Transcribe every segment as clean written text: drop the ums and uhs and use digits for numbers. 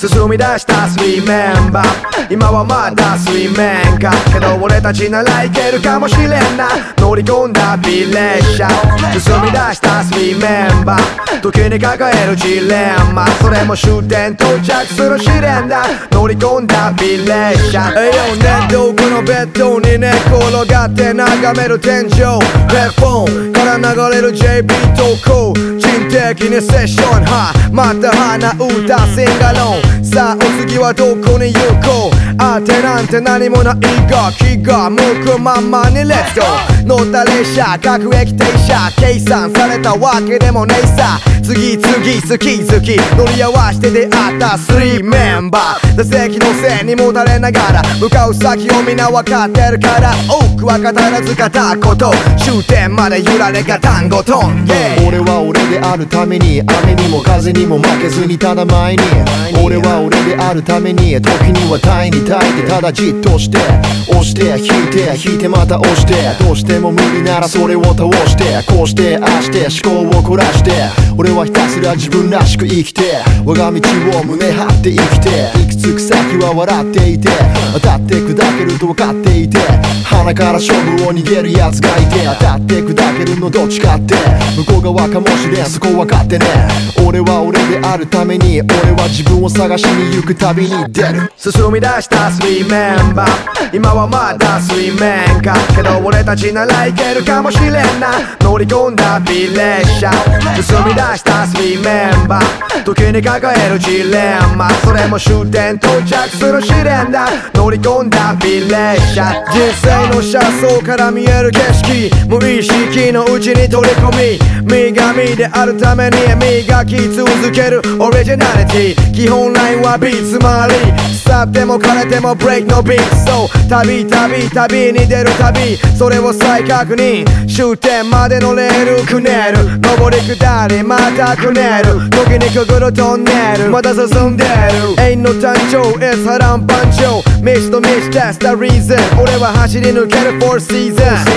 進み出したスリーメンバー、今はまだスリーメンかけど俺たちならいけるかもしれんな。乗り込んだ B 列車、進み出したスリーメンバー、時に抱えるジレンマ、それも終点到着する試練だ。乗り込んだ B 列車、栄養ネットこのベッドに寝転がって眺める天井、ヘッドフォンから流れる JB 投稿、人的にセッションはまた鼻歌シンガロン、さあお次はどこに行こう、あてなんて何もないが気が向くままにレッツゴー。乗った列車各駅停車、計算されたわけでもねえさ、次々好き好き乗り合わせて出会ったスリーメンバー、座席のせいにもたれながら向かう先をみんな分かってるから、多くは語らず片言、終点まで揺られが単語トン、yeah、 俺は俺であるために雨にも風にも負けずにただ前に、俺は俺であるために時には耐えに耐えてただじっとして押して引いて引いてまた押して、どうしても無理ならそれを倒して、こうしてああして思考を凝らして、俺はひたすら自分らしく生きて我が道を胸張って生きて、行き着く先は笑っていて当たって砕けると分かっていて、鼻から勝負を逃げる奴がいて、当たって砕けるのどっちかって向こう側かもしれん、そこ分かってね。俺は俺であるために俺は自分を探しに行く旅に出る。 進み出したスリーメンバー、今はまだスリーメンかけど俺たちならいけるかもしれんな。乗り込んだ B 列車、進み出したスリーメンバー、時に抱えるジレンマ、それも終点到着する試練だ。乗り込んだ B 列車、人生の車窓から見える景色、無意識のうちに取り込み、身神であるために磨き続けるオリジナリティ、基本ラインは B つまり腐っても枯れてもブレイクのビート、そう旅に出る旅、それを再確認、終点までのレールくねる、上り下りまたくねる、時にくぐるトンネルまた進んでる、永遠の誕生 It's 波乱万丈、道と道 That's the reason、 俺は走り抜ける Four Seasons、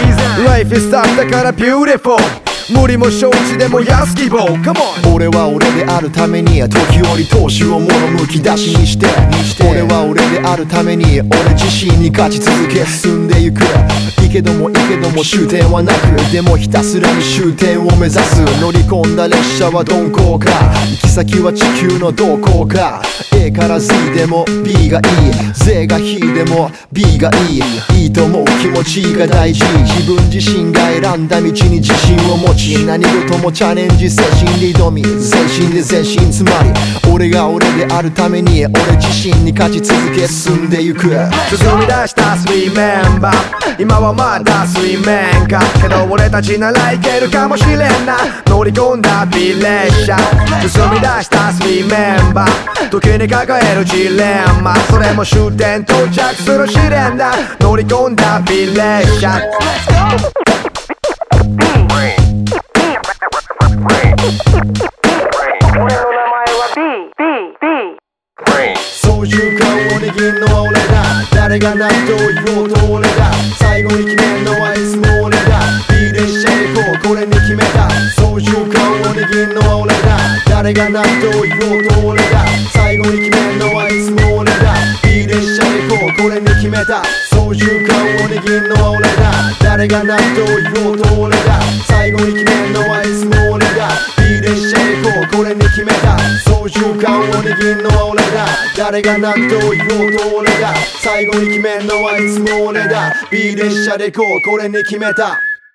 Life is tough だから beautiful、無理も承知でも安希望 Come on。 俺は俺であるために時折闘志を物むき出しにして、俺は俺であるために俺自身に勝ち続け進んでゆく、いけども終点はなく、でもひたすらに終点を目指す。乗り込んだ列車は鈍行か、行き先は地球のどこか、 A から Z でも B がいい、 Z が非でも B がいい、いいと思う気持ちが大事、自分自身が選んだ道に自信を持ち、何事もチャレンジ精神で挑み、全身で前進、つまり俺が俺であるために俺自身に勝ち続け進んでゆく。 進み出したスリーメンバー、今はまだスリーメンかけど俺たちならいけるかもしれんな。乗り込んだ B 列車、進み出したスリーメンバー、時に抱えるジレンマ、それも終点到着する試練だ。乗り込んだ B 列車、 操縦桿を握るのは俺だ、誰が何と言おうと俺だ、最後に決めるのはいつも俺だ、 B 列車へ行こうこれに決めた、操縦桿を握るのは俺だ、誰が何と言おうと俺だ、最後に決めるのはいつも俺だ、 B 列車へ行こうこれに決めた、操縦桿を握るのは俺だ、誰が何と言おうと俺だ、最後に決めるのはいつも俺だ、 B 列車へ行こうこれに決めた、操縦桿を握るのは俺だ、誰が何と言おうと俺だ、最後に決めるのはいつも俺だ、 B 列車で行こうこれに決めた。